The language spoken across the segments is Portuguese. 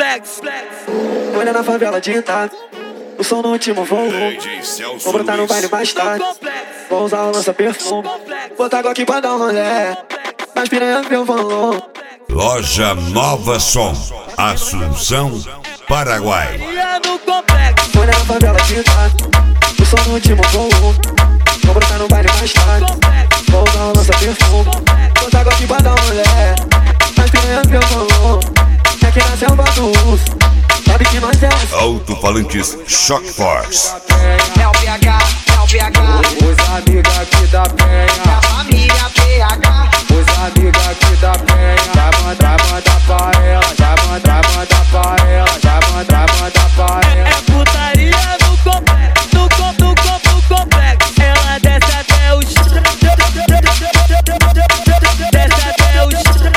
complexo. Olha na favela de Itaca, o som no último voo. Vou brotar no baile mais tarde, vou usar o lança-perfume. Botar água aqui pra dar um rolé, mas piranha meu valor. Loja Nova Som, Assunção, Paraguai. Olha na favela de Itaca, o som no último voo. Vou brotar no baile mais tarde, vou usar o lança-perfume. Botar água aqui pra dar um rolé, mas piranha meu valor. É que na selva do urso, sabe que nós é assim. Alto-falantes Shock Force. É o PH, é o PH. Os amigos aqui da Penha, A família PH. os amigos aqui da Penha. Já manda pra ela, já manda pra ela, já manda pra ela. É putaria no complexo. Ela desce até o chão. Desce até o chão.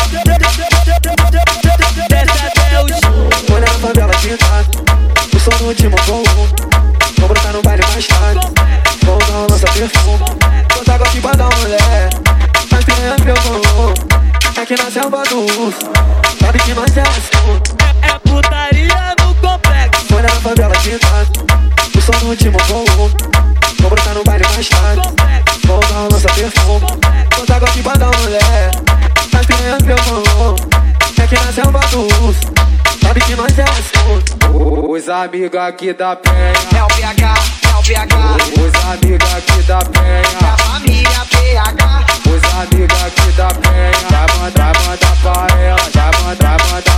Desce até o chão. Olha na favela de Itaca, o som no último voo. Vou brotar no baile mais tarde, vou usar o lança-perfume. Botar água aqui pra dar um rolé, mas piranha meu valor. É que na selva do urso, sabe que nós é assim. É putaria no complexo. Olha na favela de Itaca, o som no último voo. Vou brotar no baile mais tarde, vou usar o lança-perfume. Botar água aqui pra dar um rolé, mas piranha meu valor. É que na selva do urso, sabe que nós é assim. Os amigos aqui da Penha, É o PH, é o PH. os amigos aqui da Penha, A família PH. os amigos aqui da Penha. Já manda pra ela, já manda